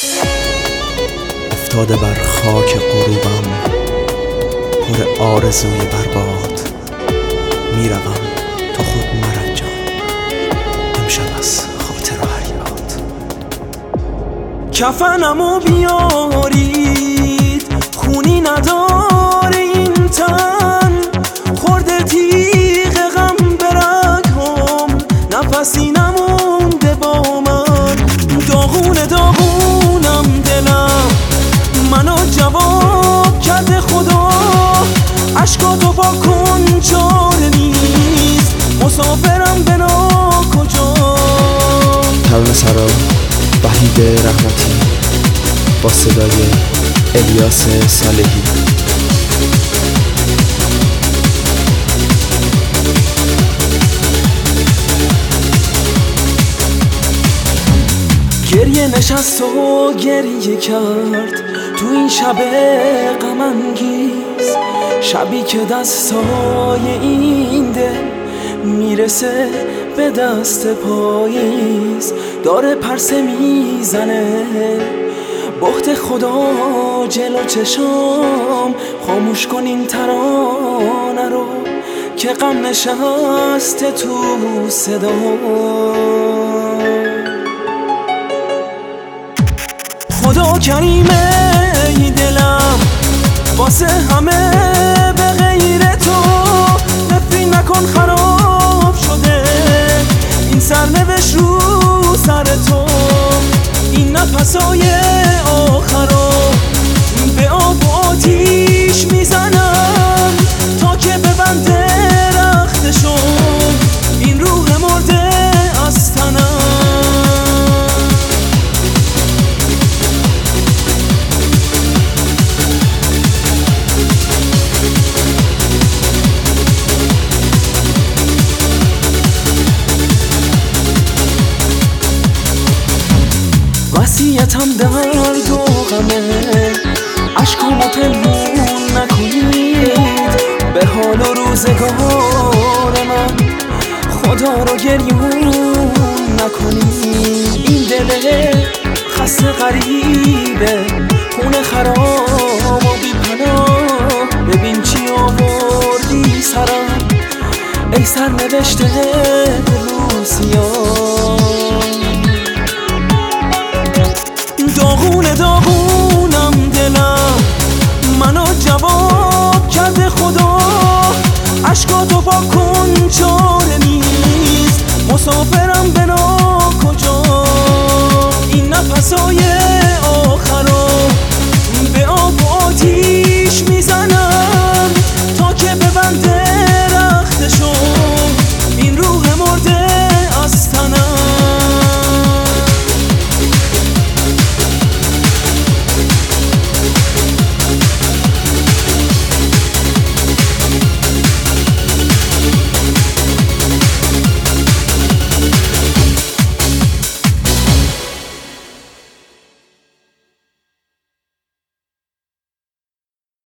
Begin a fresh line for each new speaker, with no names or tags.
افتاده بر خاک غروبم پر آرزوی برباد. میروم تو خود مرنجان امشب از خاطر حیات.
کفنمو بیارید خونی نداره این تن، خورده تیغ غم برگم نفسی نمونده با من. داغونم دلم منو جواب کرده خدا، عشقاتو پاک کن چاره نیست مسافرم بنا کجا.
ترانه سرا وحید رحمتی با صدای الیاس صالحی.
گریه نشست و گریه کرد تو این شب غم انگیز، شبی که دستای این دل میرسه به دست پاییز. داره پرسه میزنه بخت خدا جلو چشام، خاموش کن این ترانه رو که غم نشسته تو صدا. خدا کریمه ای دلم واسه همه به غیر تو، نفرین نکن خراب شده این سرنوشت رو سر تو. این نفسای آخرا به آب و آتیش میزنم تا که ببنده رختشون این روح مرده از تنم. وصیتم درد و غمه عشقامو پنهون نکنید، به حال و روزگار من خدا رو گریون نکنید. این دل خسته غریبه خونه خراب و بی پناه، ببین چی آوردی سرم ای سرنوشته روسیا. داغونم دلم منو جواب کرده خدا، عشقاتو پاک کن چاره نیست مسافرم